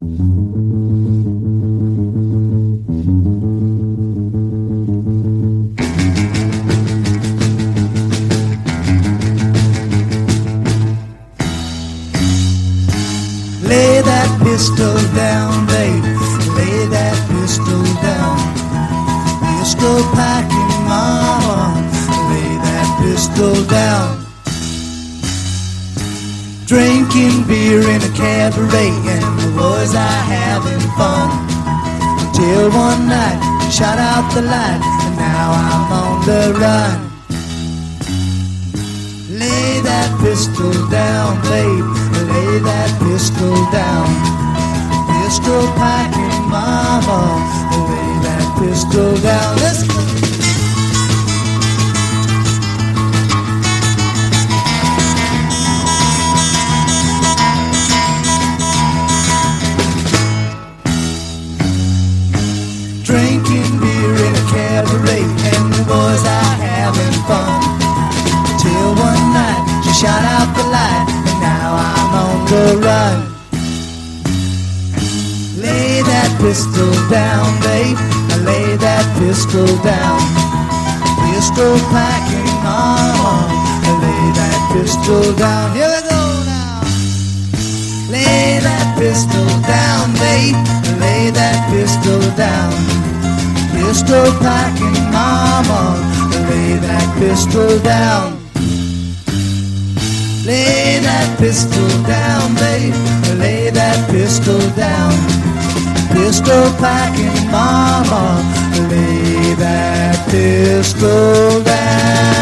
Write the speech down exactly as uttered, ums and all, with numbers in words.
Lay that pistol down, babe. Lay that pistol down. Pistol packing, mama. Lay that pistol down. Drinking beer in a cabaret, and the boys are having fun. Until one night, shot out the light, and now I'm on the run. Lay that pistol down, babe. Lay that pistol down. Pistol packing, mama. Lay that pistol down. Let's go. Drinking beer in a cabaret, and the boys are having fun. Till one night, she shot out the light, and now I'm on the run. Lay that pistol down, babe. Lay that pistol down. Pistol packing, mama. Lay that pistol down. Here we go now. Lay that pistol down, babe. Lay that pistol down. Pistol packing, mama. Lay that pistol down. Lay that pistol down, babe. Lay that pistol down. Pistol packing, mama. Lay that pistol down.